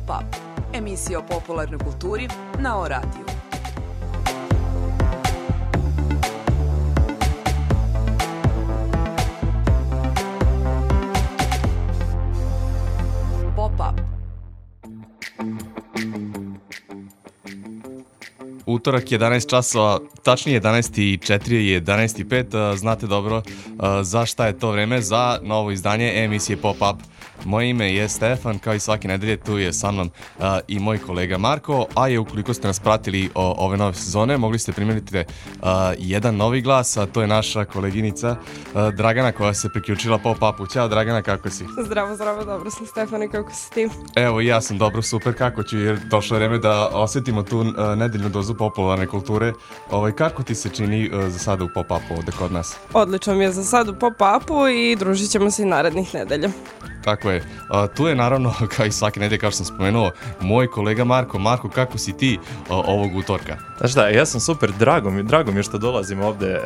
Pop-up, emisija o popularnoj kulturi na O-radiju. Pop-up. Utorak 11 časova, tačnije 11:04 i 11:05, znate dobro za šta je to vreme, za novo izdanje emisije Pop-up. Moje ime je Stefan, kao i svake nedelje tu je sa mnom i moj kolega Marko, a je ukoliko ste nas pratili ove nove sezone, mogli ste primetiti jedan novi glas, a to je naša koleginica Dragana koja se priključila Pop-upu. Ćao Dragana, kako si? Zdravo, dobro sam Stefane, kako si ti? Evo i ja sam dobro, super, kako ću, jer došlo je vreme da osjetimo tu nedeljnu dozu popularne kulture. Kako ti se čini za sada u Pop-upu ovde kod nas? Odlično mi je za sad u Pop-upu i družit ćemo se i narednih nedelja. Tako je. Tu je naravno, kao i svake nedelje, kao što sam spomenuo, moj kolega Marko. Marko, kako si ti ovog utorka? Znaš šta, ja sam super, drago mi je što dolazim ovde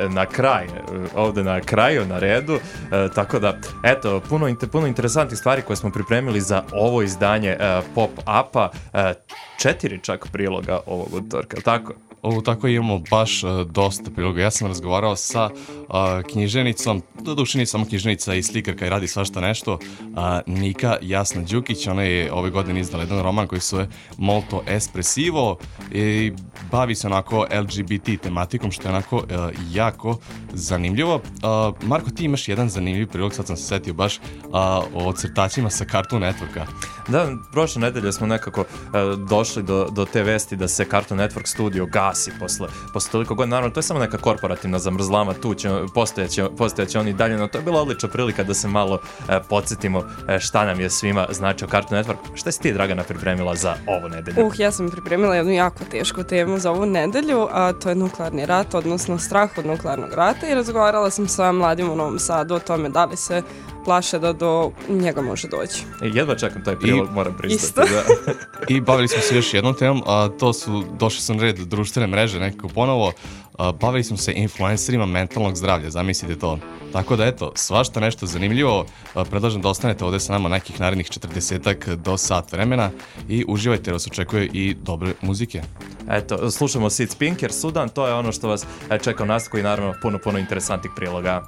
na kraju, na redu, tako da, eto, puno interesantnih stvari koje smo pripremili za ovo izdanje Pop-upa, 4 čak priloga ovog utorka, tako? Tako imamo baš dosta priloga. Ja sam razgovarao sa književnicom, doduše nije samo književnica i slikarka i radi svašta nešto, Nika Jasna Đukić. Ona je ove godine izdala jedan roman koji se zove Molto Espressivo i bavi se onako LGBT tematikom, što je onako jako zanimljivo. Marko, ti imaš jedan zanimljiv prilog, sad sam se setio baš o crtačima sa Cartoon Networka. Da, prošle nedelje smo nekako došli do te vesti da se Cartoon Network studio gasi posle toliko godina. Naravno, to je samo neka korporativna zamrzlama, tu će postojaće oni dalje, no to je bila odlična prilika da se malo podsjetimo šta nam je svima značio Cartoon Network. Šta si ti, Dragana, pripremila za ovu nedelju? Ja sam pripremila jednu jako tešku temu za ovu nedelju, a to je nuklearni rat, odnosno strah od nuklearnog rata, i razgovarala sam sa mladim u Novom Sadu o tome da li se plaše da do njega može doći. Jedva čekam taj prilog, moram pristati. Da. I bavili smo se još jednom temom, a to su, došli su na red društvene mreže nekako ponovo, bavili smo se influencerima mentalnog zdravlja, zamislite to. Tako da eto, svašta nešto zanimljivo, predlažem da ostanete ovde sa nama nekih narednih 40 do sat vremena i uživajte jer vas očekuje i dobre muzike. Eto, slušamo Sid Spinker, Sudan, to je ono što vas čeka u nastavku i naravno puno interesantnih priloga.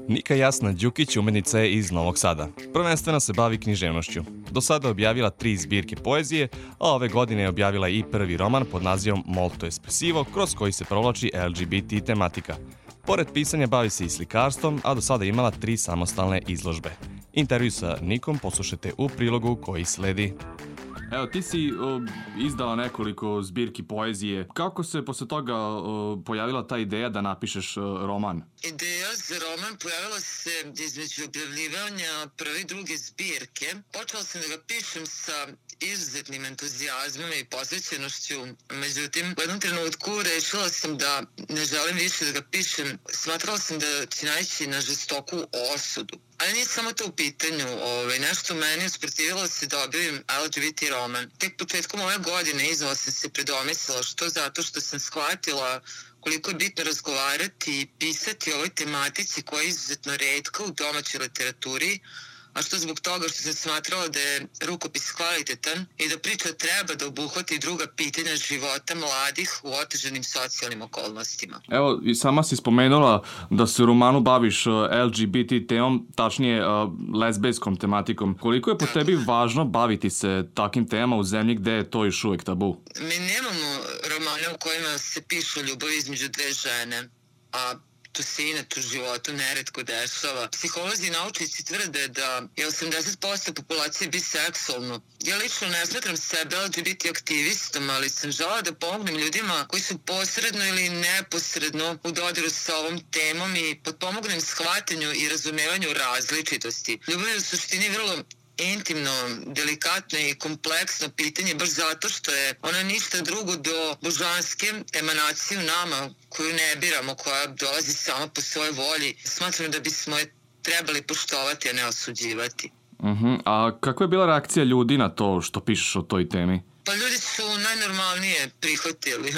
Nika Jasna Đukić umetnica je iz Novog Sada. Prvenstveno se bavi književnošću. Do sada je objavila 3 zbirke poezije, a ove godine je objavila i prvi roman pod nazivom Molto espresivo, kroz koji se provlači LGBT tematika. Pored pisanja bavi se i slikarstvom, a do sada je imala 3 samostalne izložbe. Intervju sa Nikom poslušajte u prilogu koji sledi. Evo, ti si izdala nekoliko zbirki poezije. Kako se posle toga pojavila ta ideja da napišeš roman? Ideja za roman pojavila se između objavljivanja prve i druge zbirke. Počela sam da ga pišem sa izuzetnim entuzijazmom i posvećenošću. Međutim, u jednom trenutku rešila sam da ne želim više da ga pišem. Smatrala sam da će naići na žestoku osudu. Ali nije samo to u pitanju. Nešto meni usprotivilo se da objavim LGBT roman. Tek početkom ove godine iznova sam se predomislila, što zato što sam shvatila koliko je bitno razgovarati i pisati o ovoj tematici koja je izuzetno retka u domaćoj literaturi, a što zbog toga što sam smatrala da je rukopis kvalitetan i da priča treba da obuhvati druga pitanja života mladih u otežanim socijalnim okolnostima. Evo, i sama si spomenula da se u romanu baviš LGBT temom, tačnije lezbejskom tematikom. Koliko je po tebi važno baviti se takim temama u zemlji gde je to još uvek tabu? Mi nemamo romane u kojima se pišu ljubav između dve žene, a to se inače u životu neretko dešava. Psiholozi i naučnici tvrde da je 80% populacije biseksualno. Ja lično ne smatram sebe LGBT aktivistom, ali sam žela da pomognem ljudima koji su posredno ili neposredno u dodiru sa ovom temom i potpomognem shvatanju i razumevanju različitosti. Ljubav je u suštini vrlo intimno, delikatno i kompleksno pitanje, baš zato što je ona ništa drugo do božanske emanacije u nama koju ne biramo, koja dolazi sama po svojoj volji. Smatram da bismo je trebali poštovati, a ne osuđivati. A kakva je bila reakcija ljudi na to što pišeš o toj temi? Pa ljudi su najnormalnije prihvatili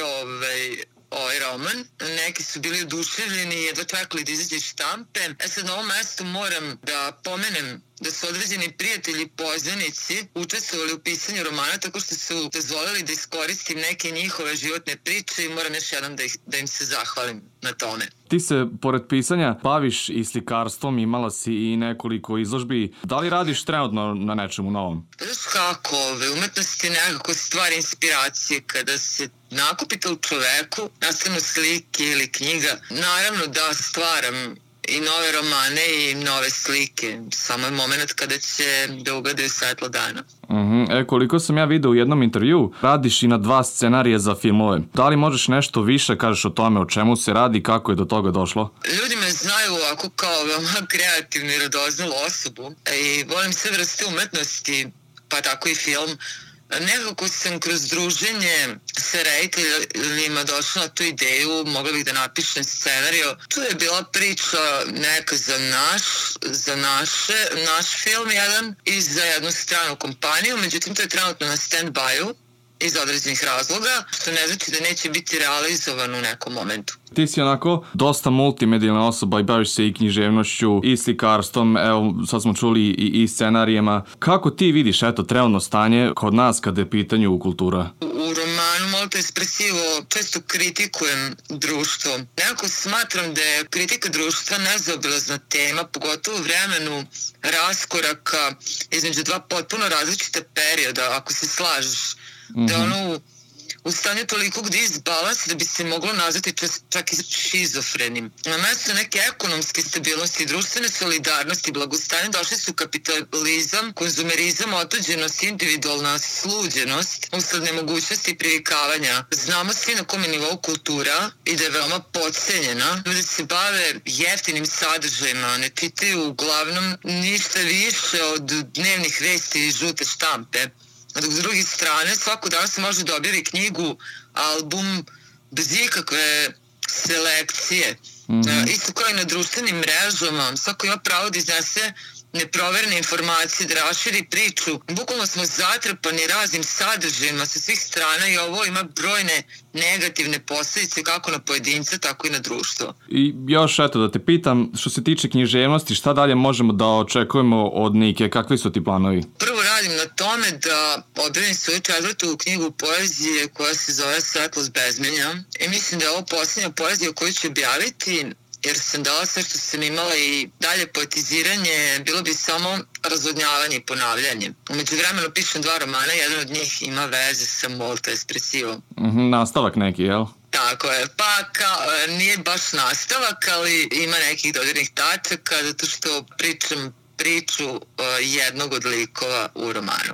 ovaj roman. Neki su bili oduševljeni i jedva čekali da izađe iz štampe. Sad na ovom mestu moram da pomenem da su određeni prijatelji i poznanici učestvovali u pisanju romana tako što su dozvolili da iskoristim neke njihove životne priče i moram još jednom da im se zahvalim na tome. Ti se, pored pisanja, baviš i slikarstvom, imala si i nekoliko izložbi. Da li radiš trenutno na nečemu novom? Znaš kako, umetnost je nekako stvar inspiracije. Kada se nakupite u čoveku, nastanu slike ili knjiga, naravno da stvaram i nove romane i nove slike. Samo je moment kada će da ugledaju svetlo dana. Koliko sam ja vidio u jednom intervju, radiš i na 2 scenarija za filmove. Da li možeš nešto više kažeš o tome, o čemu se radi i kako je do toga došlo? Ljudi me znaju ovako kao veoma kreativnu i radoznalu osobu i volim sve vrste umetnosti, pa tako i film. Nekako sam kroz druženje sa rediteljima došla na tu ideju, mogla bih da napišem scenariju. Tu je bila priča neka za naš film jedan i za jednu stranu kompaniju, međutim to je trenutno na stand-by-u iz određenih razloga, što ne znači da neće biti realizovan u nekom momentu. Ti si onako dosta multimedijalna osoba i baviš se i književnošću i slikarstvom, evo sad smo čuli i scenarijima. Kako ti vidiš trenutno stanje kod nas kada je pitanju kultura? U romanu Molto espresivo često kritikujem društvo. Nekako smatram da je kritika društva nezaobilazna tema, pogotovo u vremenu raskoraka između 2 potpuno različita perioda, ako se slažeš. Da je ono u stanju tolikog disbalansa da bi se moglo nazvati čak i šizofrenim. Na mesto neke ekonomske stabilnosti, društvene solidarnosti i blagostanja došli su kapitalizam, konzumerizam, otuđenost, individualna sluđenost, usled nemogućnosti privikavanja. Znamo svi na kom je nivou kultura i da je veoma podcenjena. Ljudi se bave jeftinim sadržajima, ne čitaju uglavnom ništa više od dnevnih vesti i žute štampe. A dok s druge strane, svako dan se može da objavi knjigu, album, bez ikakve selekcije. Isto kao i na društvenim mrežama, svako ima pravo da iznese neproverene informacije, da raširi priču. Bukvalno smo zatrpani raznim sadržajima sa svih strana i ovo ima brojne negativne posljedice kako na pojedinca, tako i na društvo. I još da te pitam, što se tiče književnosti, šta dalje možemo da očekujemo od Nike? Kakvi su ti planovi? Prvo radim na tome da objavim svoju 4. knjigu poezije koja se zove Svetlost bezmenja. I mislim da je ovo posljednja poezija koju ću objaviti jer sam dala sve što sam imala i dalje poetiziranje bilo bi samo razvodnjavanje i ponavljanje. Umeđu vremenu pišem 2 romana, jedan od njih ima veze sa Molto Espressivo. Nastavak neki, jel? Tako je, pa nije baš nastavak, ali ima nekih dodirnih tačaka, zato što pričam priču jednog od likova u romanu.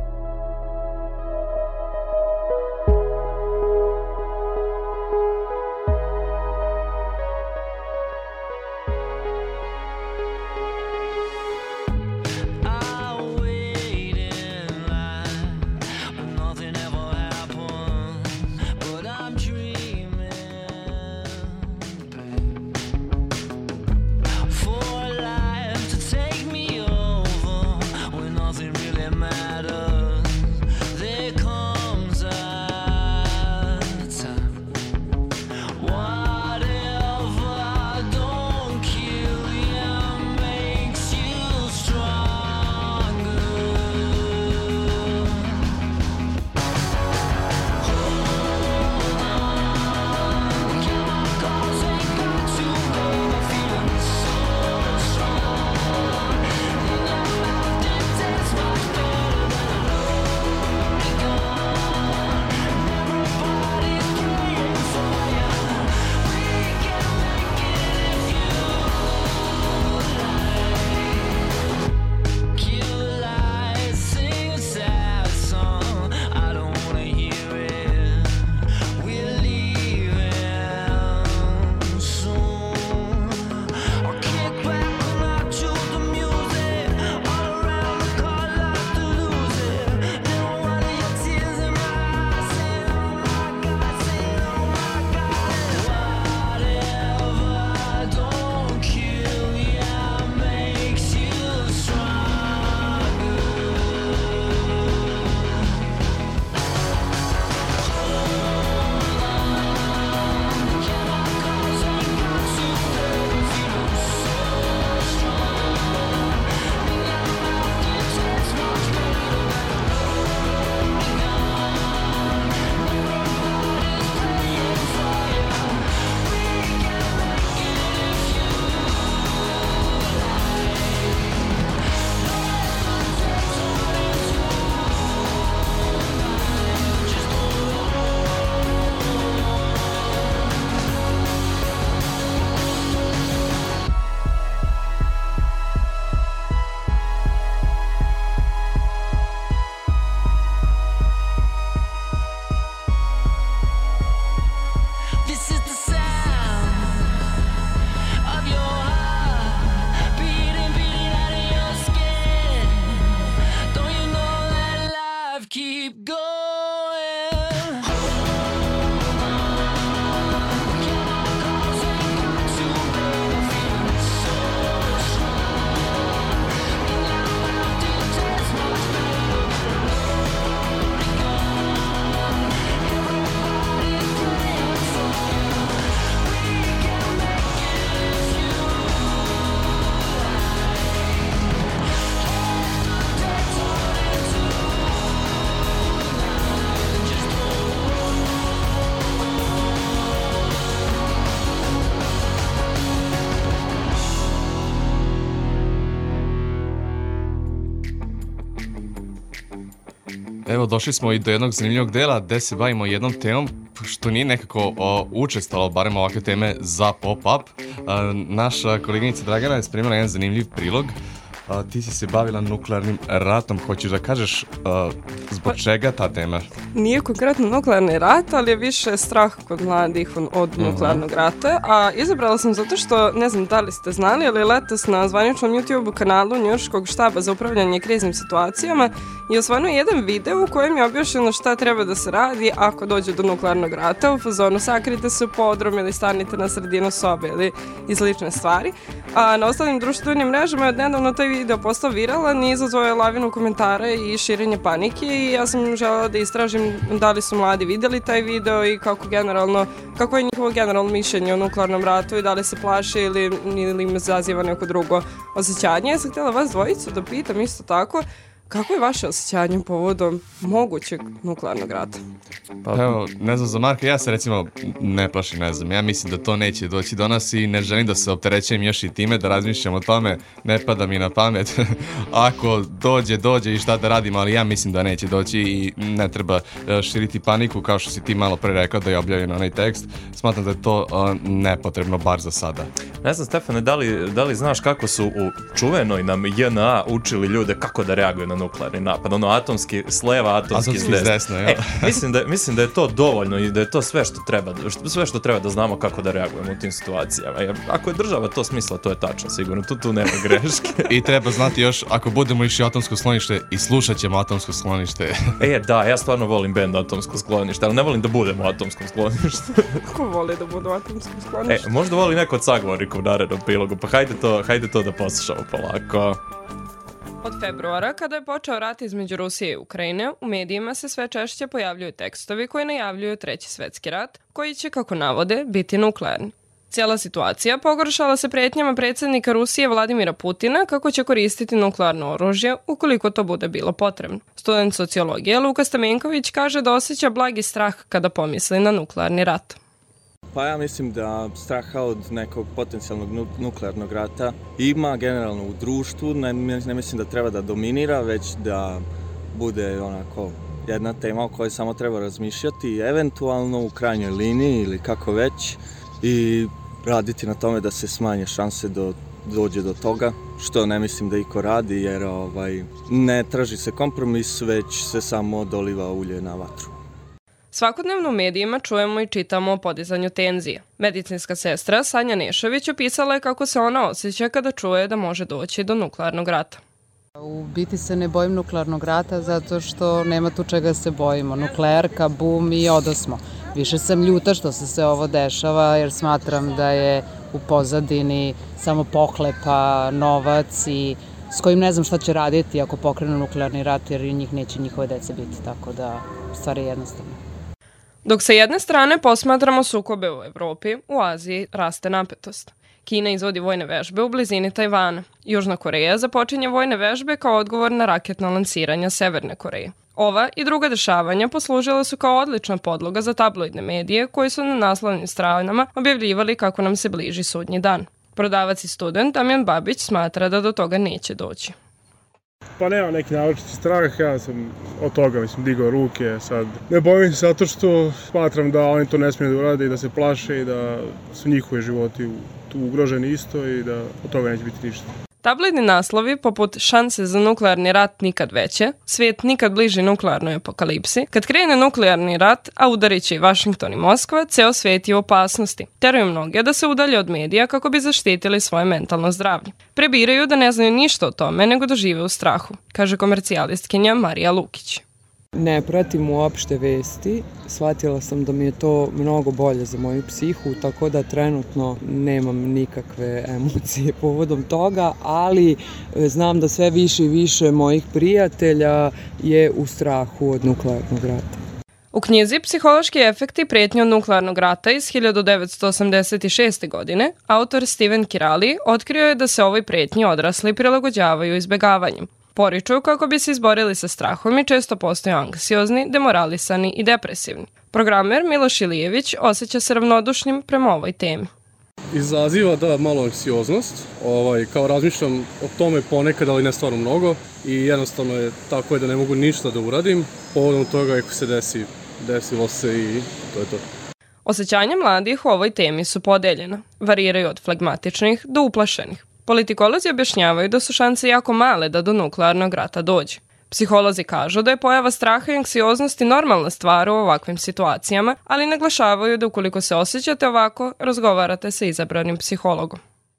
Evo, došli smo i do jednog zanimljivog dela gde se bavimo jednom temom što nije nekako učestalo, barem ovakve teme za pop-up. Naša koleginica Dragana je spremila jedan zanimljiv prilog. Ti si se bavila nuklearnim ratom. Hoćeš da kažeš zbog čega ta tema? Nije konkretno nuklearni rat, ali je više strah kod mladih od nuklearnog rata. A izabrala sam zato što, ne znam da li ste znali, ali letos na zvaničnom YouTube kanalu Njujorškog štaba za upravljanje kriznim situacijama je osvano jedan video u kojem je objašnjeno šta treba da se radi ako dođe do nuklearnog rata. U fazonu sakrite se u podrum ili stanite na sredinu sobe ili i slične stvari. A na ostalim društvenim mrežama je odnedavno taj video postao viralan i izazvao je lavinu komentara i širenje panike i ja sam želela da istražim da li su mladi videli taj video i kako je njihovo generalno mišljenje o nuklearnom ratu i da li se plaše ili im zaziva neko drugo osjećanje. Ja sam htjela vas dvojicu da pitam isto tako Kako je vaše osjećanje povodom mogućeg nuklearnog rata? Evo, ne znam, za Marka, ja se recimo ne plašim, ne znam, ja mislim da to neće doći do nas i ne želim da se opterećujem još i time, da razmišljam o tome, ne pada mi na pamet. Ako dođe i šta da radimo, ali ja mislim da neće doći i ne treba širiti paniku, kao što si ti malo pre rekao da je objavljen onaj tekst. Smatram da je to nepotrebno, bar za sada. Ne znam, Stefane, da li znaš kako su u čuvenoj nam JNA učili ljude kako da reaguju na nuklearni napad? Ono, atomski s leva, atomski s desna. Mislim da je to dovoljno i da je to sve što treba da znamo kako da reagujemo u tim situacijama. Jer ako je država to smisla, to je tačno, sigurno. Tu nema greške. I treba znati još, ako budemo išli u atomsko sklonište, i slušat ćemo atomsko sklonište. Da, ja stvarno volim bend Atomsko sklonište, ali ne volim da budemo u atomskom skloništu. Ko voli da bude u atomskom skloništu? Možda voli neko od sagovornika u narednom prilogu, pa hajde to da poslušamo polako. Od februara, kada je počeo rat između Rusije i Ukrajine, u medijima se sve češće pojavljuju tekstovi koji najavljuju Treći svetski rat, koji će, kako navode, biti nuklearni. Cijela situacija pogoršala se pretnjama predsjednika Rusije Vladimira Putina kako će koristiti nuklearno oružje ukoliko to bude bilo potrebno. Student sociologije Luka Stamenković kaže da osjeća blagi strah kada pomisli na nuklearni rat. Pa ja mislim da straha od nekog potencijalnog nuklearnog rata ima generalno u društvu. Ne mislim da treba da dominira, već da bude onako jedna tema o kojoj samo treba razmišljati, eventualno u krajnjoj liniji ili kako već, i raditi na tome da se smanje šanse dođe do toga, što ne mislim da iko radi, jer ne traži se kompromis, već se samo doliva ulje na vatru. Svakodnevno u medijima čujemo i čitamo o podizanju tenzije. Medicinska sestra Sanja Nešović opisala je kako se ona osjeća kada čuje da može doći do nuklearnog rata. U biti se ne bojim nuklearnog rata zato što nema tu čega se bojimo. Nuklearka, bum i odosmo. Više sam ljuta što se sve ovo dešava jer smatram da je u pozadini samo pohlepa, novac i s kojim ne znam šta će raditi ako pokrenu nuklearni rat jer njih neće njihove dece biti. Tako da stvar je jednostavna. Dok sa jedne strane posmatramo sukobe u Evropi, u Aziji raste napetost. Kina izvodi vojne vežbe u blizini Tajvana. Južna Koreja započinje vojne vežbe kao odgovor na raketna lansiranja Severne Koreje. Ova i druga dešavanja poslužila su kao odlična podloga za tabloidne medije koji su na naslovnim stranama objavljivali kako nam se bliži sudnji dan. Prodavac i student Damjan Babić smatra da do toga neće doći. Pa nema neki naročiti strah, ja sam od toga digao ruke, sad ne bojim se zato što smatram da oni to ne smiju da urade i da se plaše i da su njihovi životi tu ugroženi isto i da od toga neće biti ništa. Tabloidni naslovi poput šanse za nuklearni rat nikad veće, svijet nikad bliži nuklearnoj apokalipsi, kad krene nuklearni rat, a udarit će i Vašington i Moskva, ceo svijet je u opasnosti. Teraju mnoge da se udalje od medija kako bi zaštitili svoje mentalno zdravlje. Prebiraju da ne znaju ništa o tome nego da žive u strahu, kaže komercijalistkinja Marija Lukić. Ne pratim uopšte vesti, shvatila sam da mi je to mnogo bolje za moju psihu, tako da trenutno nemam nikakve emocije povodom toga, ali znam da sve više i više mojih prijatelja je u strahu od nuklearnog rata. U knjizi Psihološki efekti pretnje od nuklearnog rata iz 1986. godine autor Steven Kirali otkrio je da se ovoj pretnji odrasli prilagođavaju izbegavanjem. Poričuju kako bi se izborili sa strahom i često postaju anksiozni, demoralisani i depresivni. Programer Miloš Ilijević osjeća se ravnodušnim prema ovoj temi. Izaziva malo anksioznost, kao razmišljam o tome ponekad, ali ne stvarno mnogo i jednostavno je tako da ne mogu ništa da uradim. Povodom toga ako se desilo se i to je to. Osjećanja mladih u ovoj temi su podeljena, variraju od flegmatičnih do uplašenih. Politikolozi objašnjavaju da su šanse jako male da do nuklearnog rata dođe. Psiholozi kažu da je pojava straha i anksioznosti normalna stvar u ovakvim situacijama, ali naglašavaju da ukoliko se osjećate ovako, razgovarate sa izabranim psihologom.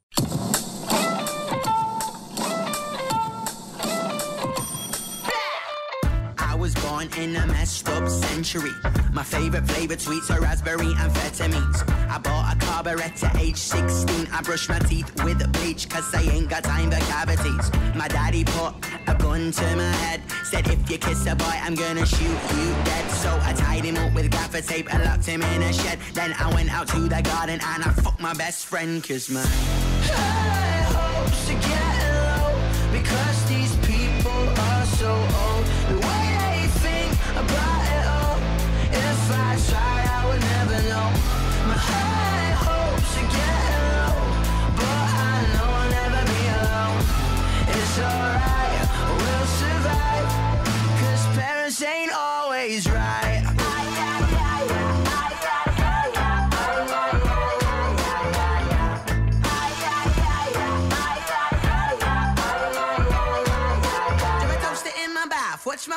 In a messed up century. My favorite flavored sweets are raspberry amphetamines. I bought a carburetor at age 16. I brushed my teeth with bleach cause I ain't got time for cavities. My daddy put a gun to my head. Said if you kiss a boy I'm gonna shoot you dead. So I tied him up with gaffer tape and locked him in a shed. Then I went out to the garden and I fucked my best friend cause my high hopes are getting low because these people are so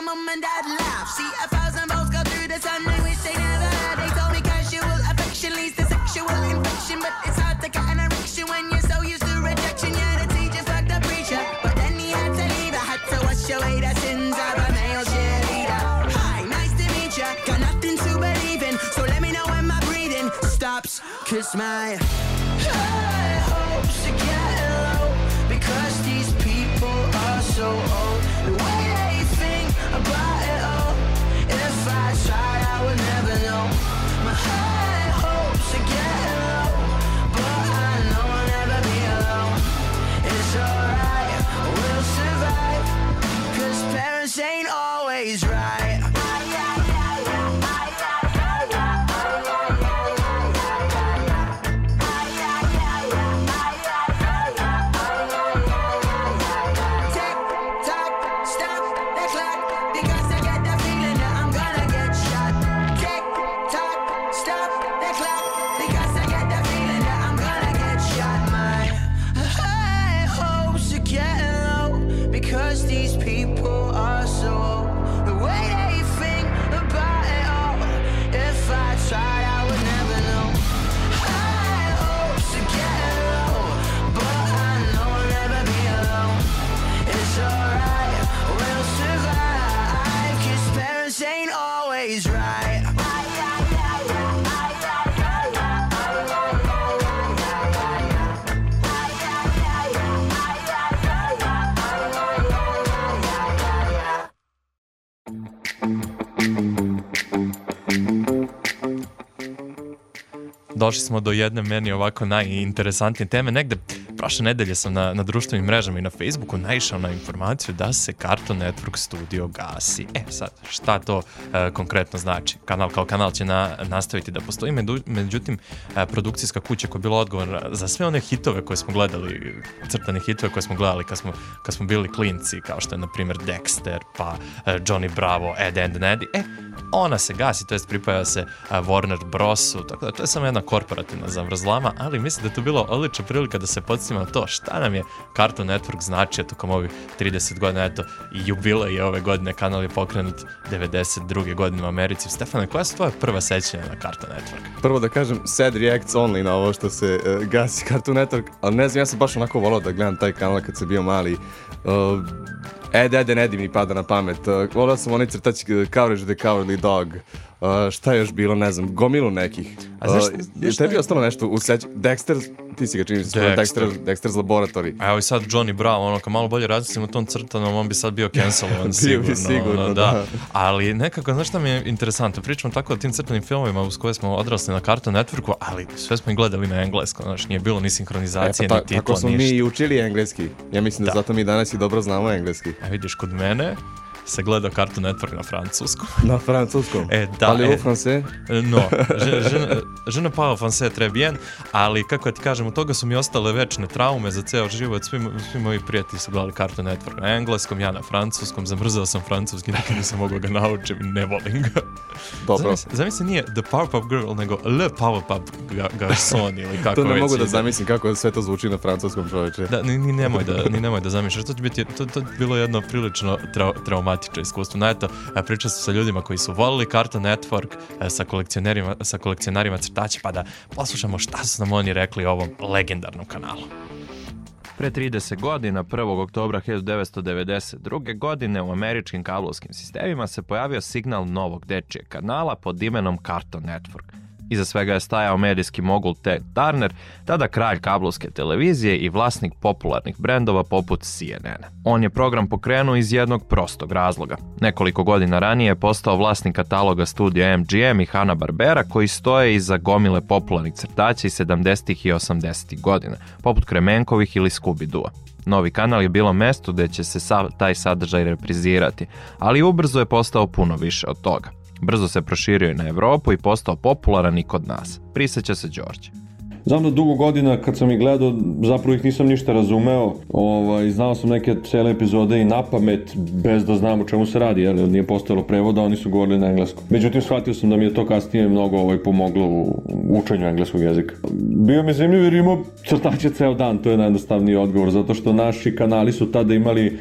mom and dad laugh. See 1,000 volts go through the sun, they wish they never had. They told me casual affection leads to sexual infection, but it's hard to get an erection when you're so used to rejection. Yeah, the teacher fucked the preacher, but then he had to leave. I had to wash away the sins of a male cheerleader. Hi, nice to meet ya, got nothing to believe in, so let me know when my breathing stops, 'cause my high hopes are getting low, because these people are so old. The way they think about it all, if I tried I would never know. My high hopes are getting low, but I know I'll never be alone. It's alright, we'll survive, 'cause parents ain't always right. Došli smo do jedne meni ovako najinteresantnije teme. Negde prošle nedelje sam na društvenim mrežama i na Facebooku naišao na informaciju da se Cartoon Network studio gasi. Sad, šta to konkretno znači? Kanal kao kanal će nastaviti da postoji, međutim, produkcijska kuća koja je bila odgovorna za sve one hitove koje smo gledali, crtane hitove koje smo gledali kad smo bili klinci, kao što je, na primjer, Dexter, pa Johnny Bravo, Ed, Edd n Eddy, ona se gasi, to jest pripaja se Warner Brosu, tako da to je samo jedna korporativna zavrzlama, ali mislim da je to bila odlična prilika da se podsjetimo na to šta nam je Cartoon Network značio tokom ovih 30 godina, eto, i jubilej je ove godine, kanal je pokrenut 92. godine u Americi. Stefane, koja su tvoja prva sećanja na Cartoon Network? Prvo da kažem, sad reacts only na ovo što se gasi Cartoon Network, ali ne znam, ja sam baš onako volao da gledam taj kanal kad sam bio mali. Ed, Edd n Eddy mi pada na pamet. Volao sam onaj crtač Courage the Cowardly Dog. Šta je još bilo, ne znam, gomilu nekih. Šta je bi ostalo nešto u sećanju? Dexter, ti si ga čini se Dexter's Laboratory. Evo i sad Johnny Bravo, ono, kad malo bolje razmislim o tom crtanom, on bi sad bio cancelovan sigurno, da. Ali nekako, znaš šta mi je interesantno, pričamo tako o tim crtanim filmovima uz koje smo odrasli na Cartoon Networku, ali sve smo ih gledali na engleskom, znaš, nije bilo ni sinhronizacije, ni titla, tako smo mi i učili engleski. Ja mislim da zato mi danas i dobro znamo engleski. A vidiš, kod mene se gleda Cartoon Network na francuskom. Na francuskom? Parlez-vous français? No, je ne parle français très bien, ali kako ja ti kažem, od toga su mi ostale večne traume za ceo život. Svi moji prijatelji su gledali Cartoon Network na engleskom, ja na francuskom, zamrzao sam francuski, nikad nisam mogao ga naučiti, ne volim ga. Dobro. Zamisli nije The Powerpuff Girl, nego Le Powerpuff Garçon ili kako već. To ne mogu da zamislim kako sve to zvuči na francuskom, čoveče. Da, ni nemoj da zamisliš. To je bilo jedno prilično traumatično iskustvo. No eto, pričao sam sa ljudima koji su volili Cartoon Network, sa kolekcionarima crtača, pa da poslušamo šta su nam oni rekli o ovom legendarnom kanalu. Pre 30 godina, 1. oktobra 1992. godine, u američkim kablovskim sistemima se pojavio signal novog dečijeg kanala pod imenom Cartoon Network. Iza svega je stajao medijski mogul Ted Turner, tada kralj kablovske televizije i vlasnik popularnih brendova poput CNN-a. On je program pokrenuo iz jednog prostog razloga. Nekoliko godina ranije je postao vlasnik kataloga studija MGM i Hanna-Barbera, koji stoje iza gomile popularnih crtaća iz 70. i 80. godina, poput Kremenkovih ili Scooby-Doo. Novi kanal je bilo mesto gde će se taj sadržaj reprizirati, ali ubrzo je postao puno više od toga. Brzo se proširio i na Evropu i postao popularan i kod nas. Prisjeća se Đorđe. Znam da dugo godina kad sam ih gledao, zapravo ih nisam ništa razumeo. Znao sam neke cele epizode i napamet, bez da znam o čemu se radi, jer nije postojalo prevoda, oni su govorili na engleskom. Međutim, shvatio sam da mi je to kasnije mnogo pomoglo u učenju engleskog jezika. Bio mi zanimljiv jer imao crtače ceo dan, to je najjednostavniji odgovor, zato što naši kanali su tada imali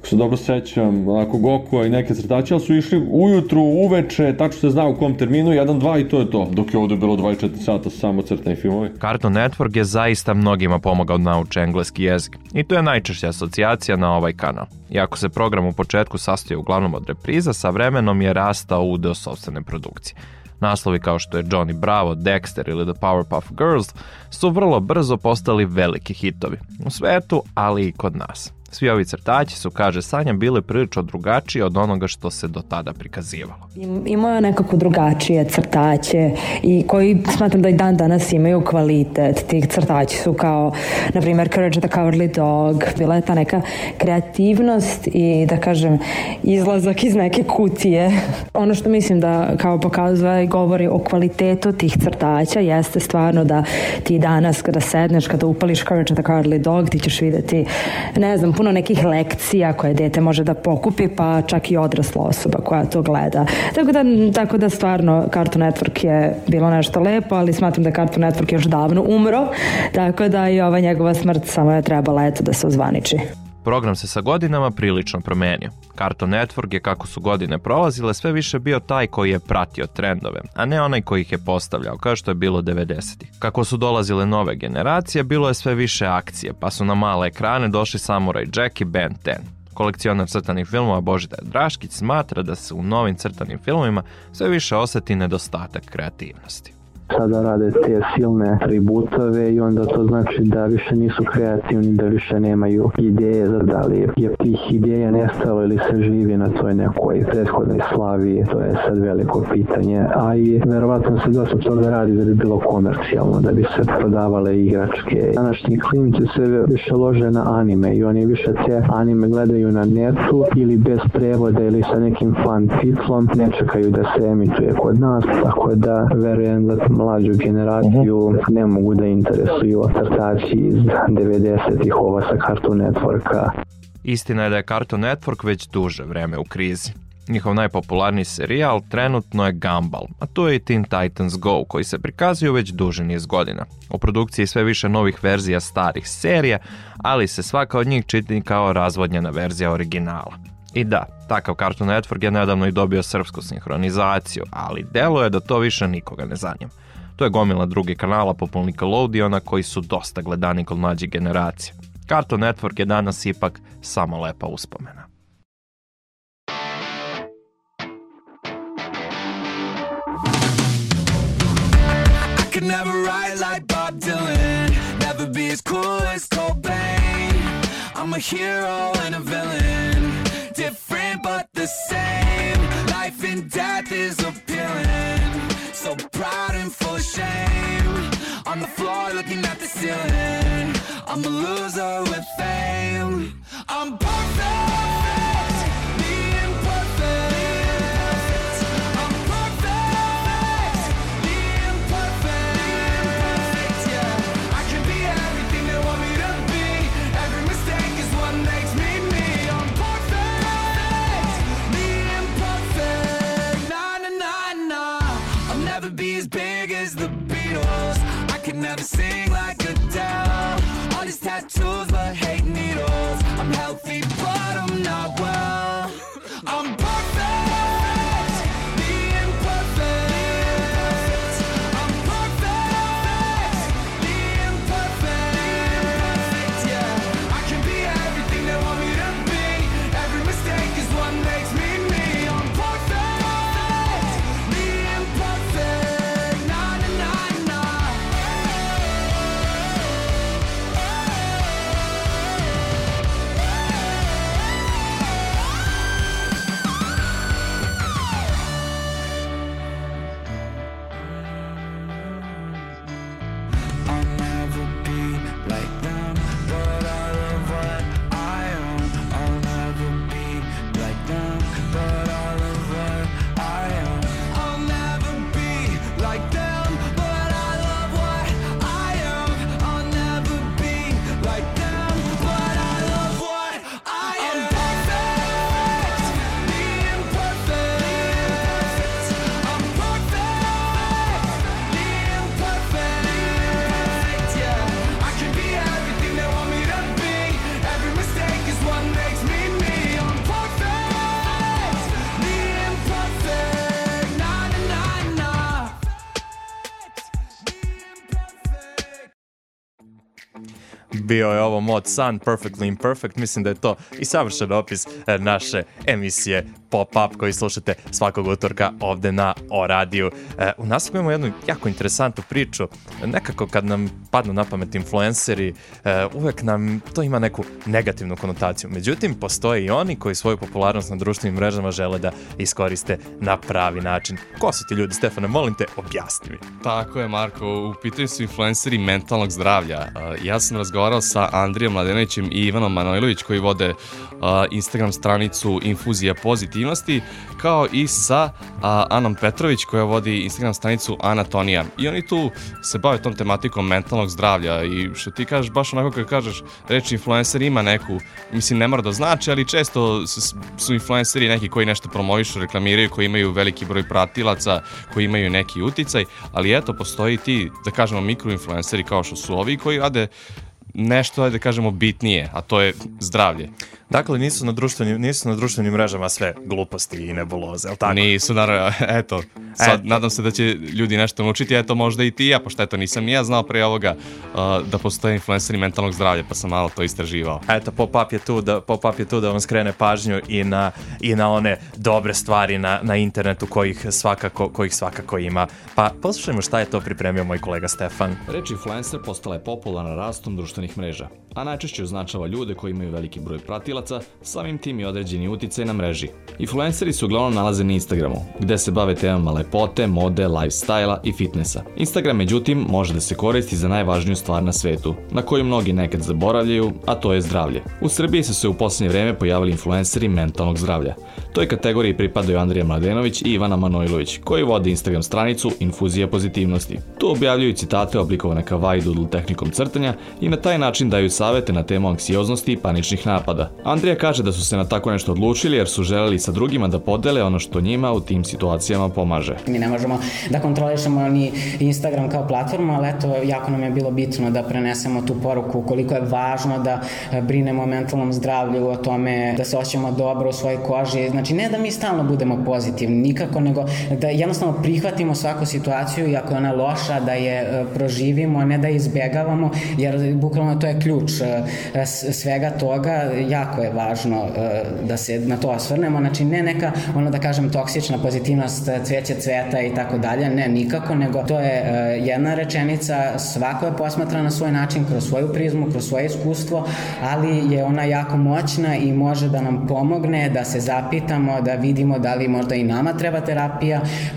ako se dobro sećam, onako Gokua i neke crtače, ali su išli ujutru, uveče, tačno se zna u kom terminu, 1-2 i to je to, dok je ovdje bilo 24 sata samo crtani filmovi. Cartoon Network je zaista mnogima pomogao da nauče engleski jezik i to je najčešća asocijacija na ovaj kanal. Iako se program u početku sastoji uglavnom od repriza, sa vremenom je rastao udeo sopstvene produkcije. Naslovi kao što je Johnny Bravo, Dexter ili The Powerpuff Girls su vrlo brzo postali veliki hitovi u svetu, ali i kod nas. Svi ovi crtači su, kaže Sanja, bili prilično drugačiji od onoga što se do tada prikazivalo. Imaju nekako drugačije crtače i koji smatram da i dan danas imaju kvalitet. Ti crtači su kao, na primjer, Courage the Cowardly Dog. Bila je ta neka kreativnost i, da kažem, izlazak iz neke kutije. Ono što mislim da kao pokazuje i govori o kvalitetu tih crtača jeste stvarno da ti danas kada sedneš, kada upališ Courage the Cowardly Dog, ti ćeš vidjeti, ne znam, puno nekih lekcija koje dete može da pokupi, pa čak i odrasla osoba koja to gleda. Tako da stvarno Cartoon Network je bilo nešto lepo, ali smatram da Cartoon Network još davno umro, tako da i ova njegova smrt samo je trebala da se ozvaniči. Program se sa godinama prilično promenio. Cartoon Network je, kako su godine prolazile, sve više bio taj koji je pratio trendove, a ne onaj koji ih je postavljao, kao što je bilo 90-ih. Kako su dolazile nove generacije, bilo je sve više akcije, pa su na male ekrane došli Samurai Jack i Ben 10. Kolekcionar crtanih filmova Božidar Draškić smatra da se u novim crtanim filmovima sve više osjeti nedostatak kreativnosti. Sada rade te silne rebootove i onda to znači da više nisu kreativni, da više nemaju ideje, da li je tih ideja nestalo ili se živi na toj nekoj prethodnoj slavi, to je sad veliko pitanje, a i verovatno se dosta toga radi da bi bilo komercijalno, da bi se prodavale igračke. Današnji klinci se više lože na anime i oni više te anime gledaju na netu ili bez prevoda ili sa nekim fan titlom, ne čekaju da se emituje kod nas, tako da verujem da mlađu generaciju ne mogu da interesuju crtači iz 90-ih ova sa Cartoon Networka. Istina je da je Cartoon Network već duže vreme u krizi. Njihov najpopularniji serijal trenutno je Gumball, a to je i Teen Titans Go, koji se prikazuju već duži niz godina. U produkciji sve više novih verzija starih serija, ali se svaka od njih čini kao razvodnjena verzija originala. I da, takav Cartoon Network je nedavno i dobio srpsku sinhronizaciju, ali deluje da to više nikoga ne zanima. To je gomila drugih kanala poput Nickelodeona koji su dosta gledani kod mlađih generacija. Cartoon Network je danas ipak samo lepa uspomena. I could never write like Bob Dylan, never be as cool as Cobain. I'm a hero and a villain, different but the same. Life and death is appealing, so proud and full of shame. On the floor looking at the ceiling, I'm a loser with fame. I'm perfect, being perfect. I'm perfect, being perfect. Yeah, I can be everything they want me to be. Every mistake is what makes me me. I'm perfect, being perfect. Nah, nah, nah, nah. I'll never be as big as the Beatles. I could never sing like Adele. All these tattoos but hate needles. I'm healthy but I'm not well. I'm perfect, being perfect. I'm perfect, being perfect. Yeah, I can be everything they want me to be. Every mistake is what makes me me. I'm perfect, being perfect. Nah, nah, nah, nah. Bio je ovo mod Sun, Perfectly Imperfect, mislim da je to i savršen opis naše emisije Pop-Up koji slušate svakog utorka ovde na O-radiju. U nastavku imamo jednu jako interesantnu priču. Nekako kad nam padnu na pamet influenceri, uvek nam to ima neku negativnu konotaciju. Međutim, postoje i oni koji svoju popularnost na društvenim mrežama žele da iskoriste na pravi način. Ko su ti ljudi, Stefane? Molim te, objasni mi. Tako je, Marko. U pitanju su influenceri mentalnog zdravlja. Ja sam razgovarao sa Andrijom Mladenovićem i Ivanom Manojlović koji vode Instagram stranicu Infuzija pozitivnosti, kao i sa Anom Petrović koja vodi Instagram stranicu Anatonija. I oni tu se bave tom tematikom mentalnog zdravlja i što ti kažeš, baš onako kad kažeš reč influencer ima neku, mislim ne mora da znači, ali često su influenceri neki koji nešto promovišu, reklamiraju, koji imaju veliki broj pratilaca, koji imaju neki uticaj, ali eto postoji ti, da kažemo, mikroinfluenceri kao što su ovi koji rade nešto, da kažemo, bitnije, a to je zdravlje. Dakle, nisu na društvenim mrežama sve gluposti i nebuloze, je li tako? Nisu, naravno, eto, sad nadam se da će ljudi nešto naučiti, eto možda i ti ja, pošto eto nisam ni ja znao pre ovoga da postoje influenceri mentalnog zdravlja, pa sam malo to istraživao. Eto, Pop-Up je tu da vam skrene pažnju i na one dobre stvari na internetu kojih svakako ima. Pa poslušajmo šta je to pripremio moj kolega Stefan. Reč influencer postala je popularna rastom društvenih mreža, a najčešće označava ljude koji imaju veliki broj pratilaca, samim tim i određeni uticaj na mreži. Influenceri se uglavnom nalaze na Instagramu, gde se bave temama lepote, mode, lifestyle-a i fitnessa. Instagram, međutim, može da se koristi za najvažniju stvar na svetu, na koju mnogi nekad zaboravljaju, a to je zdravlje. U Srbiji su se u posljednje vreme pojavili influenceri mentalnog zdravlja. Toj kategoriji pripadaju Andrija Mladenović i Ivana Manojlović, koji vode Instagram stranicu Infuzija pozitivnosti. Tu objavljuju citate oblikovane kawaii doodle tehnikom crtanja i na taj način daju savete na temu anksioznosti i paničnih napada. Andrija kaže da su se na tako nešto odlučili jer su želeli sa drugima da podele ono što njima u tim situacijama pomaže. Mi ne možemo da kontrolišemo ni Instagram kao platformu, ali eto, jako nam je bilo bitno da prenesemo tu poruku koliko je važno da brinemo o mentalnom zdravlju, o tome da se osjećamo dobro u svojoj koži. Znači, ne da mi stalno budemo pozitivni, nikako, nego da jednostavno prihvatimo svaku situaciju i ako je ona loša, da je proživimo, ne da je izbegavamo, jer bukvalno to je ključ svega toga. Jako je važno da se na to osvrnemo, znači ne neka, da kažem, toksična pozitivnost, cveće cveta i tako dalje, ne, nikako, nego to je jedna rečenica, svako je posmatra na svoj način, kroz svoju prizmu, kroz svoje iskustvo, ali je ona jako moćna i može da nam pomogne da se zapitamo, da vidimo da li možda i nama treba terapija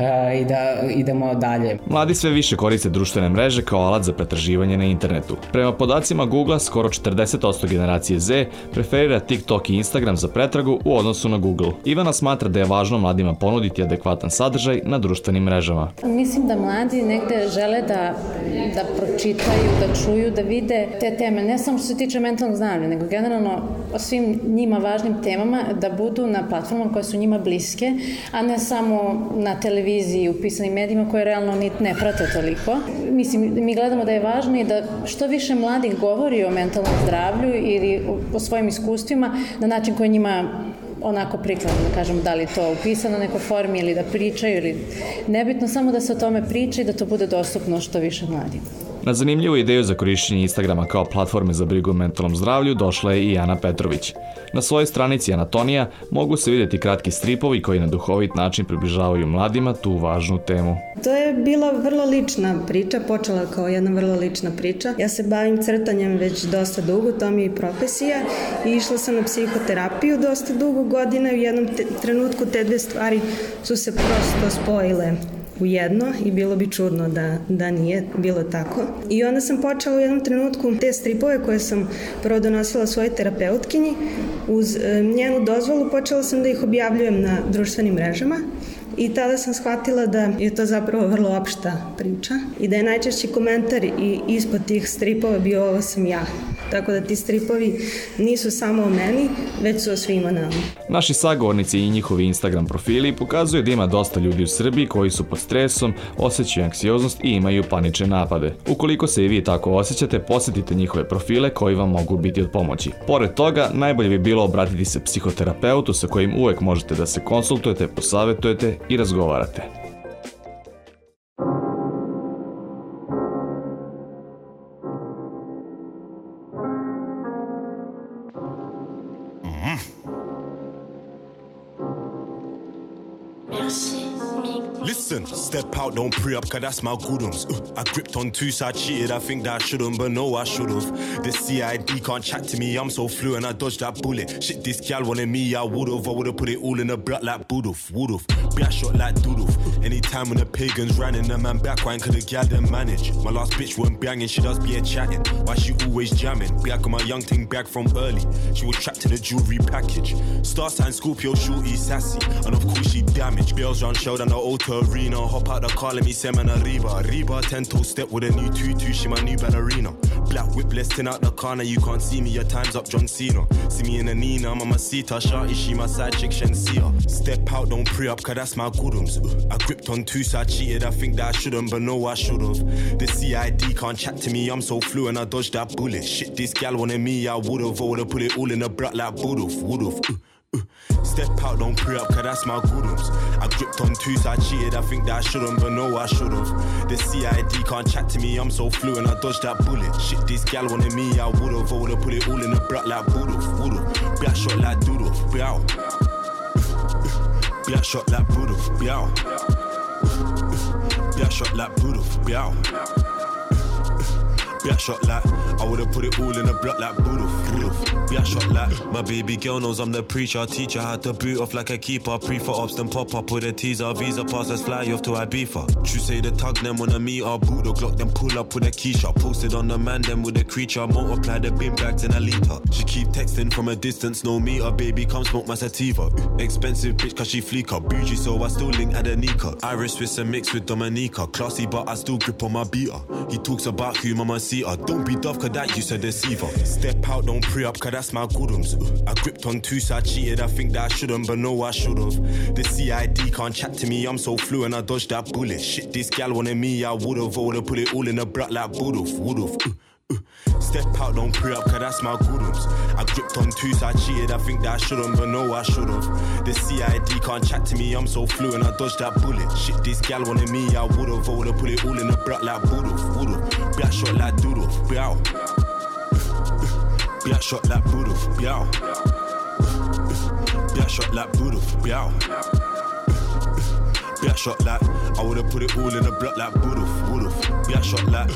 i da idemo dalje. Mladi sve više koriste društvene mreže kao alat za pretraživanje na internetu. Prema podacima Google-a, skoro 40% generacije Z preferira TikTok i Instagram za pretragu u odnosu na Google. Ivana smatra da je važno mladima ponuditi adekvatan sadržaj na društvenim mrežama. Mislim da mladi negde žele da pročitaju, da čuju, da vide te teme, ne samo što se tiče mentalnog zdravlja, nego generalno o svim njima važnim temama, da budu na platformama koje su njima bliske, a ne samo na televiziji, u pisanim medijima koje realno ne prate toliko. Mislim, mi gledamo da je važno i da što više mladih govori o mentalnom zdravlju ili o svojim iskustvima na način koji njima onako prikladno, da kažem, da li to upisano u nekoj formi ili da pričaju ili nebitno, samo da se o tome priča i da to bude dostupno što više mladima. Na zanimljivu ideju za korišćenje Instagrama kao platforme za brigu o mentalnom zdravlju došla je i Ana Petrović. Na svojoj stranici Anatonija mogu se vidjeti kratki stripovi koji na duhovit način približavaju mladima tu važnu temu. To je bila vrlo lična priča, počela kao jedna vrlo lična priča. Ja se bavim crtanjem već dosta dugo, to mi je i profesija, i išla sam na psihoterapiju dosta dugo godina i u jednom trenutku te dve stvari su se prosto spojile u jedno i bilo bi čudno da nije bilo tako. I onda sam počela u jednom trenutku te stripove koje sam prvo donosila svojoj terapeutkinji, uz njenu dozvolu počela sam da ih objavljujem na društvenim mrežama i tada sam shvatila da je to zapravo vrlo opšta priča i da je najčešći komentar i ispod tih stripova bio ovo sam ja. Tako da ti stripovi nisu samo o meni, već su o svima nama. Naši sagovornici i njihovi Instagram profili pokazuju da ima dosta ljudi u Srbiji koji su pod stresom, osjećaju anksioznost i imaju panične napade. Ukoliko se i vi tako osjećate, posjetite njihove profile koji vam mogu biti od pomoći. Pored toga, najbolje bi bilo obratiti se psihoterapeutu sa kojim uvek možete da se konsultujete, posavetujete i razgovarate. Listen, step out, don't pre up, cause that's my goodums. I gripped on two, so I cheated, I think that I shouldn't, but no, I should've. The CID can't chat to me, I'm so fluent, I dodged that bullet. Shit, this gal wanted me, I would've put it all in a block like would've. Be a shot like doodle. Anytime when the pagans ran in, the man back, wine, cause the gal didn't manage. My last bitch wasn't banging, she does be a chatting. Why she always jamming? Be like my young thing back from early. She was trapped to the jewelry package. Star sign Scorpio, shorty sassy, and of course she damaged. Girls round shelled on the Auto Arena. Hop out the car, let me semina Reba 10-toe step with a new tutu, she my new ballerina. Black whip listing out the corner, you can't see me, your time's up, John Cena. See me in a Nina, Mamacita, Shawty, she my side chick, Shensia. Step out, don't pre up, cause that's my goodums. I gripped on two, so I cheated, I think that I shouldn't, but no, I should've. The CID can't chat to me, I'm so fluent, I dodged that bullet. Shit, this gal wanted me, I would've put it all in a block like would've. Step out, don't pre up, cause that's my goodums. I gripped on two, so I cheated, I think that I shouldn't, but no, I should've. The CID can't chat to me, I'm so fluent, I dodged that bullet. Shit, this gal wanted me, I would've put it all in a block like would've. Be a shot like doodle, be out. Be a shot like would've, be out. Be a shot like would've, be out. Be a shot like, I would've put it all in a block like would've. Be a shot like, my baby girl knows I'm the preacher. Teach her how to boot off like a keeper. Pre for ops, then pop up with a teaser. Visa pass, let's fly off to Ibiza. True say the tug, them when I meet her. Boot the Glock, then pull up with a keyshot. Posted on the man, then with a creature. Multiply the bin bags in a liter. She keep texting from a distance, no meter. Baby, come smoke my sativa. Expensive bitch, cause she fleeker. Bougie, so I still link Adenika. Irish Swiss and mixed with Dominica. Classy, but I still grip on my beater. He talks about who mama see her. Don't be duff, cause that you's a deceiver. Step out, don't pre up, cause that's my goodums. I gripped on two, so I cheated, I think that I shouldn't, but no, I should've. The CID can't chat to me, I'm so fluent, I dodged that bullet. Shit, this gal wanted me, I would've put it all in a block like would've. Step out, don't pre up, cause that's my goodums. I gripped on two, so I cheated, I think that I shouldn't, but no, I should've. The CID can't chat to me, I'm so fluent, I dodged that bullet. Shit, this gal wanted me, I would've put it all in a block like would've. Be a shot like doodle, be out. Be a shot like would've, be out. Be a shot like would've, be out. Be a shot like, I would've put it all in a block like would've. Be a shot like.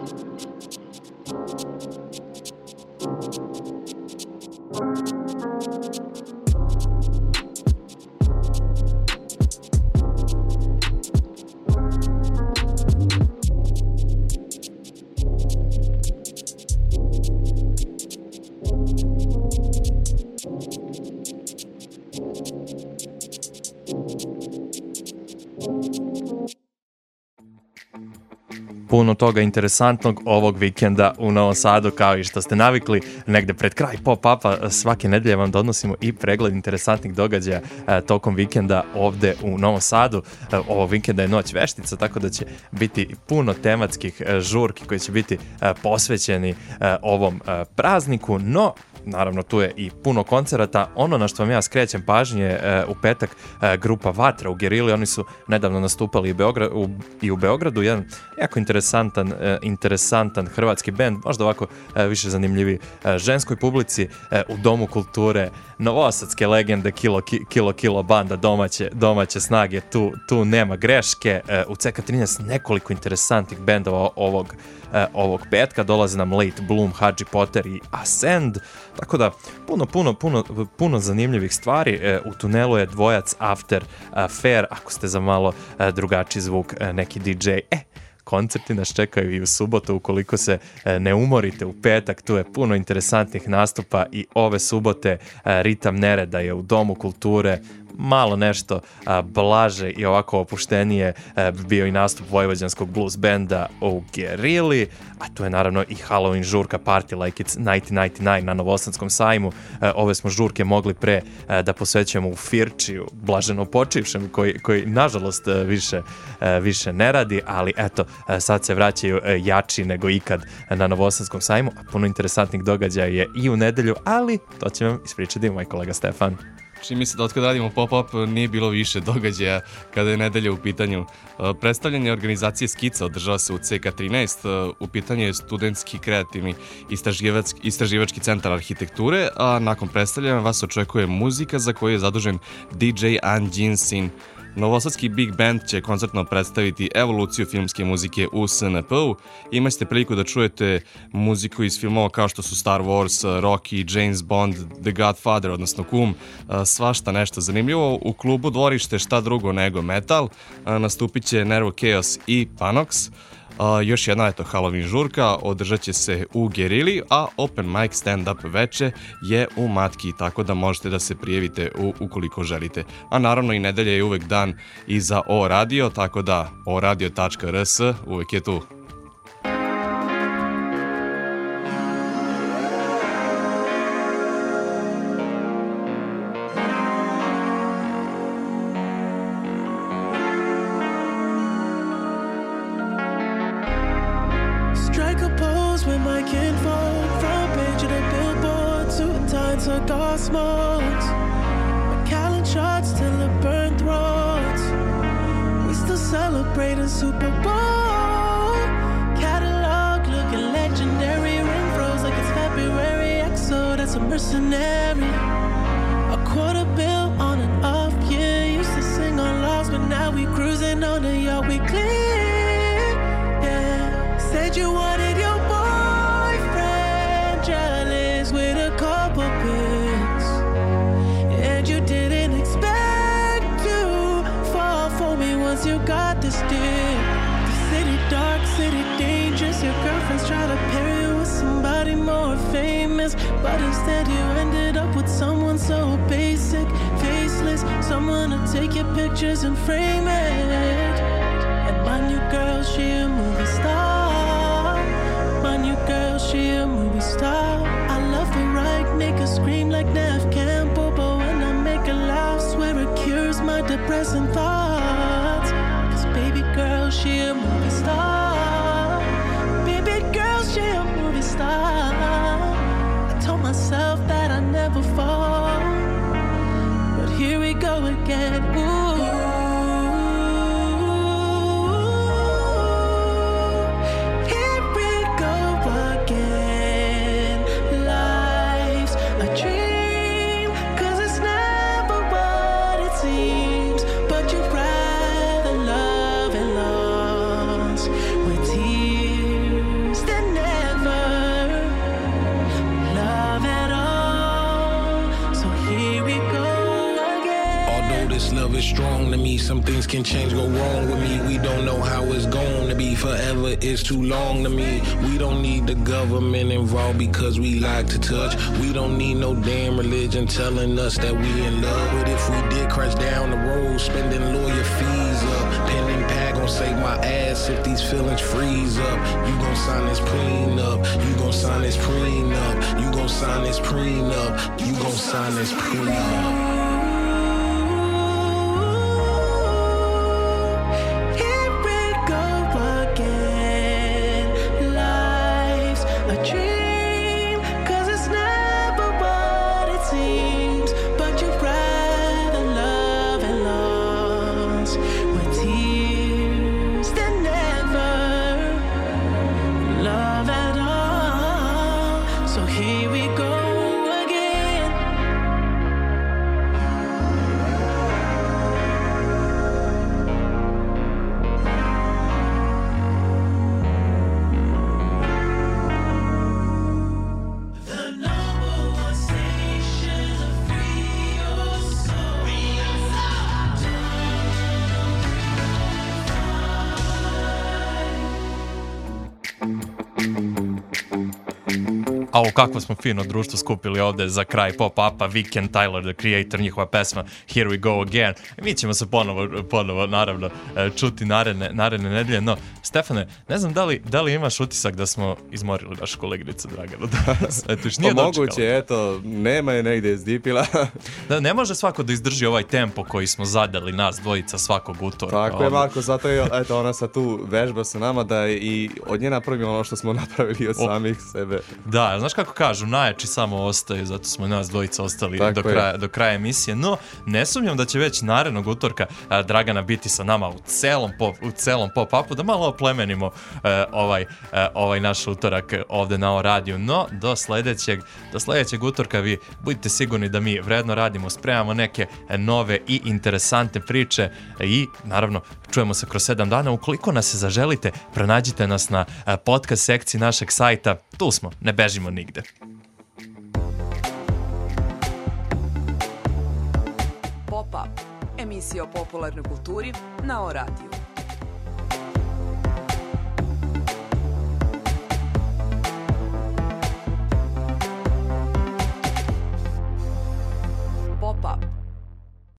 Puno toga interesantnog ovog vikenda u Novom Sadu, kao i što ste navikli negde pred kraj pop-upa svake nedelje vam donosimo i pregled interesantnih događaja tokom vikenda ovde u Novom Sadu. Ovog vikenda je Noć veštica, tako da će biti puno tematskih žurki koji će biti posvećeni ovom prazniku, no naravno tu je i puno koncerata. Ono na što vam ja skrećem pažnje u petak, grupa Vatra u Gerili, oni su nedavno nastupali i u Beogradu, jedan jako interesantan hrvatski bend, možda ovako više zanimljivi ženskoj publici, u Domu kulture, novosadske legende, kilo banda, domaće snage, tu nema greške. U CK13 nekoliko interesantnih bendova ovog petka, dolaze nam Late Bloom, Hadži Potter i Ascend, tako da puno zanimljivih stvari. U tunelu je dvojac After Fair, ako ste za malo drugačiji zvuk, neki DJ. Koncerti nas čekaju i u subotu, ukoliko se ne umorite u petak, tu je puno interesantnih nastupa i ove subote. Ritam nereda je u Domu kulture, malo nešto blaže i ovako opuštenije bio i nastup vojvođanskog blues benda u Gerili, a tu je naravno i Halloween žurka Party Like It's 1999 na Novosadskom sajmu. Ove smo žurke mogli pre da posvećujemo u Firčiju, blaženo počivšem, koji nažalost više ne radi, ali eto, sad se vraćaju jači nego ikad na Novosadskom sajmu, a puno interesantnih događaja je i u nedelju, ali to će vam ispričati moj kolega Stefan. Čini mi se da otkad radimo pop-up nije bilo više događaja kada je nedelja u pitanju. Predstavljanje organizacije Skica održava se u CK13, u pitanju je studentski kreativni istraživački centar arhitekture, a nakon predstavljanja vas očekuje muzika za koju je zadužen DJ An Jinsin. Novosadski Big Band će koncertno predstaviti evoluciju filmske muzike u SNP-u. Imaćete priliku da čujete muziku iz filmova kao što su Star Wars, Rocky, James Bond, The Godfather, odnosno Kum, svašta nešto zanimljivo. U klubu Dvorište šta drugo nego metal, nastupit će Nervo Chaos i Panox. Još jedna Halloween žurka održat će se u Gerili, a open mic stand-up veče je u Matki, tako da možete da se prijavite ukoliko želite. A naravno i nedelja je uvek dan i za O Radio, tako da oradio.rs uvek je tu. Super Bowl catalog looking legendary. Ring froze like it's February. EXO, that's a mercenary. A quarter bill on and off, yeah. Used to sing on lost, but now we cruising on the yacht. We clear, yeah. Said you wanted your boyfriend jealous with a couple pics, and you didn't expect to fall for me once you got this dick. Dark city dangerous. Your girlfriends try to pair you with somebody more famous, but instead you ended up with someone so basic, faceless, someone to take your pictures and frame it. And my new girl, she a movie star. My new girl, she a movie star. I love her right, make her scream like Nev Campbell, but when I make her laugh, swear it cures my depressing thoughts. Baby girl, she a movie star. Baby girl, she a movie star. I told myself that I'd never fall, but here we go again. Ooh. Here we go again. Life's a dream, 'cause it's never what it seems, but you're right. Love is strong to me. Some things can change, go wrong with me. We don't know how it's going to be. Forever is too long to me. We don't need the government involved because we like to touch. We don't need no damn religion telling us that we in love. But if we did crash down the road, spending lawyer fees up, pen and pad gon' save my ass if these feelings freeze up. You gon' sign this prenup. You gon' sign this prenup. You gon' sign this prenup. You gon' sign this prenup. A o kakvo smo fino društvo skupili ovde za kraj pop-upa, Weekend, Tyler, the Creator, njihova pesma Here We Go Again. Mi ćemo se ponovo naravno čuti naredne nedelje, no Stefane, ne znam da li imaš utisak da smo izmorili našu koleginicu Draganu danas? Eto, još nije dočekala. Moguće, eto, nema je negde izdipila. Da, ne može svako da izdrži ovaj tempo koji smo zadali nas dvojica svakog utorka. Tako je, Marko, zato je, eto, ona sad tu vežba sa nama da i od nje napravimo ono što smo napravili od samih sebe. Da, Znaš kako kažu, najjači samo ostaju, zato smo nas dvojica ostali do kraja emisije. No, ne sumnjam da će već narednog utorka Dragana biti sa nama u celom pop-upu, da malo oplemenimo ovaj naš utorak ovde na radiju. No, do sledećeg utorka vi budite sigurni da mi vredno radimo, spremamo neke nove i interesantne priče i naravno čujemo se kroz 7 dana. Ukoliko nas se zaželite, pronađite nas na podcast sekciji našeg sajta. Tu smo, ne bežimo nigde. Pop-up, emisija o popularnoj kulturi na O radiju.